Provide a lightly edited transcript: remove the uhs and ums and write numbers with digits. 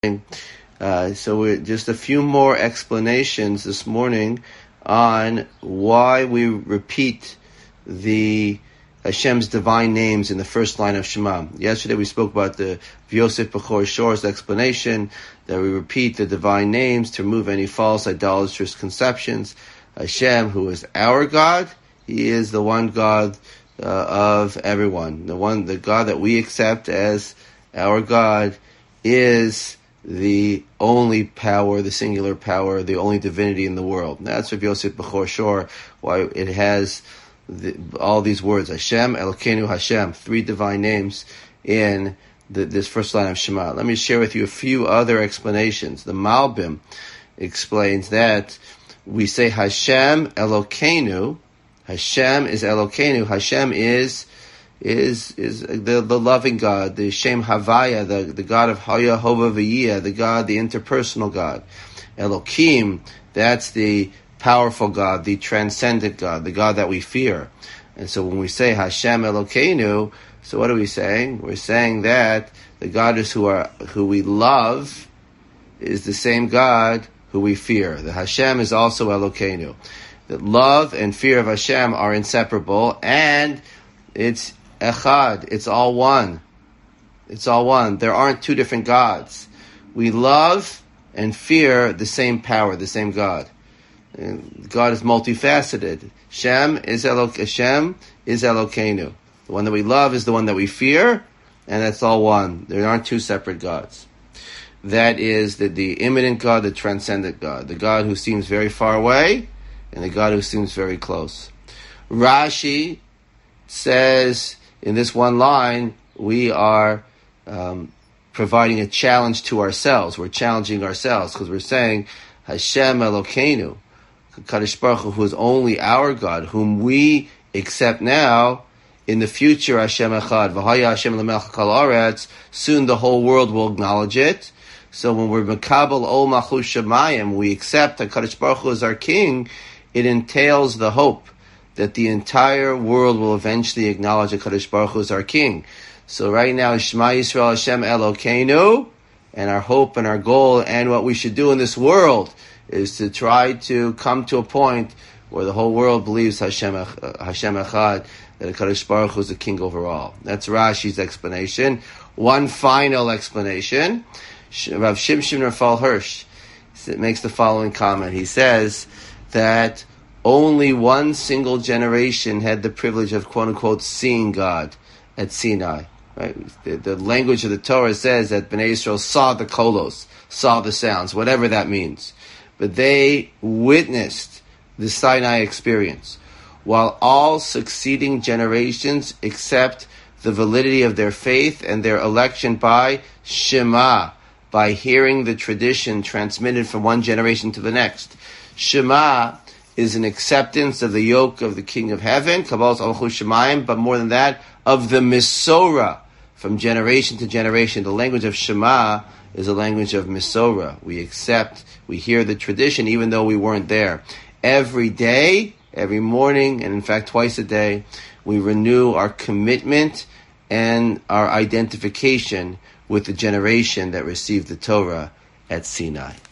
Just a few more explanations this morning on why we repeat the Hashem's divine names in the first line of Shema. Yesterday we spoke about the Yosef Bechor Shor's explanation that we repeat the divine names to remove any false idolatrous conceptions. Hashem, who is our God, He is the one God of everyone. The God that we accept as our God is the only power, the singular power, the only divinity in the world. And that's Rav Yosef Bechor Shor, why it has all these words, Hashem, Elokeinu, Hashem, three divine names in this first line of Shema. Let me share with you a few other explanations. The Malbim explains that we say Hashem, Elokeinu. Hashem is Elokeinu. Hashem is the loving God, the Shem Havaya, the God of Haya, Hova, V'yiyah, the God, the interpersonal God. Elokim, that's the powerful God, the transcendent God, the God that we fear. And so when we say Hashem Elokeinu, so what are we saying? We're saying that the God who we love is the same God who we fear. The Hashem is also Elokeinu. That love and fear of Hashem are inseparable, and it's Echad. It's all one. It's all one. There aren't two different gods. We love and fear the same power, the same God. And God is multifaceted. Hashem is Elokeinu. The one that we love is the one that we fear, and that's all one. There aren't two separate gods. That is the immanent God, the transcendent God, the God who seems very far away, and the God who seems very close. Rashi says in this one line, we are providing a challenge to ourselves. We're challenging ourselves because we're saying Hashem Elokeinu, Kadosh Baruch Hu, who is only our God, whom we accept now. In the future, Hashem Echad, V'haya Hashem L'melech Kol Haaretz, soon the whole world will acknowledge it. So when we're Mekabel Ol Malchus Shemayim, we accept that Kadosh Baruch Hu is our King. It entails the hope that the entire world will eventually acknowledge that Kadosh Baruch Hu is our King. So right now, Shema Yisrael Hashem Elokeinu, and our hope and our goal and what we should do in this world is to try to come to a point where the whole world believes Hashem Echad, that Kadosh Baruch Hu is the King over all. That's Rashi's explanation. One final explanation. Rav Shimshon Raphael Hirsch makes the following comment. He says that only one single generation had the privilege of quote-unquote seeing God at Sinai. Right? The language of the Torah says that Bnei Yisrael saw the kolos, saw the sounds, whatever that means. But they witnessed the Sinai experience, while all succeeding generations accept the validity of their faith and their election by Shema, by hearing the tradition transmitted from one generation to the next. Shema is an acceptance of the yoke of the King of Heaven, Kabbalas Malchus Shemayim, but more than that, of the Mesorah, from generation to generation. The language of Shema is a language of Mesorah. We accept, we hear the tradition even though we weren't there. Every day, every morning, and in fact twice a day, we renew our commitment and our identification with the generation that received the Torah at Sinai.